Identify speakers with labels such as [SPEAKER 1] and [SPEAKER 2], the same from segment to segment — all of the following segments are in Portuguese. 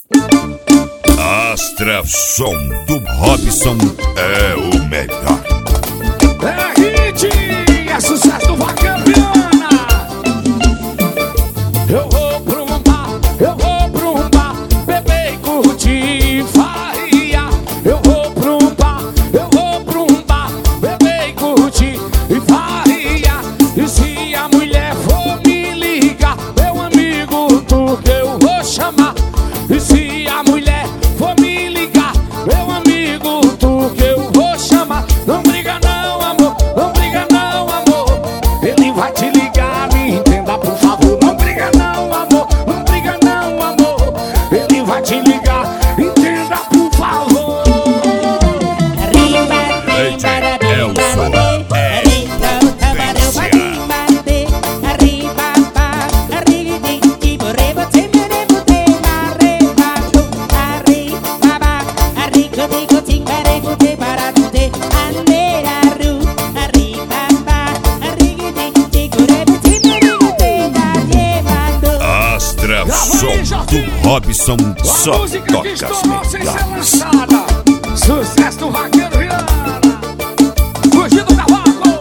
[SPEAKER 1] Astra Som do Robson é o melhor.
[SPEAKER 2] É hit, é sucesso do Vaqueiro Viana. Eu vou pra um bar, beber e curtir faria. Eu vou pra um bar, beber e curtir e faria. E se a mulher for me ligar, meu amigo, tu que eu vou chamar. E se a mulher for me ligar, meu amigo, tu que eu vou chamar. Não briga não, amor, não briga não, amor. Ele vai te ligar, me entenda por favor. Não briga não, amor, não briga não, amor. Ele vai te ligar, entenda por favor.
[SPEAKER 1] Astra Som do Robson só toca as melhores.
[SPEAKER 2] Sucesso do Vaqueiro Viana. Fugir do cavalo.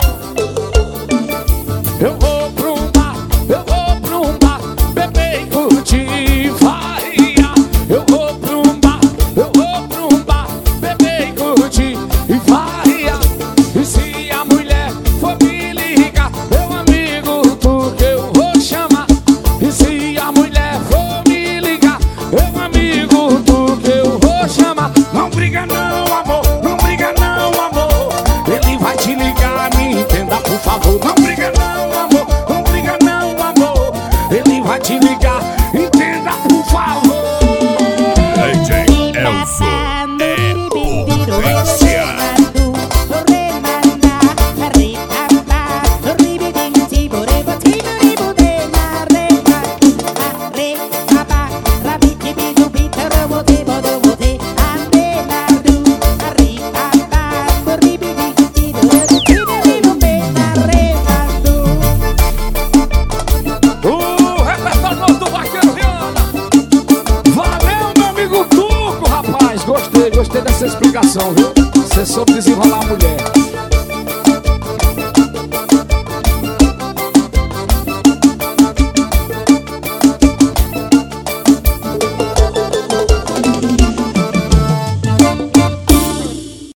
[SPEAKER 2] Eu vou pra um bar, beber e curtir faria. Eu vou pra um bar, beber e curtir e faria. E se a mulher for me ligar, meu amigo, tu que eu vou chamar. E se a mulher for me ligar, meu amigo, tu que eu vou chamar. Não briga não, amor, não briga não, amor. Ele vai te ligar, me entenda por favor. Não briga não, amor, não briga não, amor. Ele vai te ligar, entenda por favor.
[SPEAKER 1] DJ Elzo é potência.
[SPEAKER 2] O repertório novo do Vaqueiro Viana. Valeu, meu amigo Tuco, rapaz. Gostei dessa explicação, viu? Você soube desenrolar a mulher.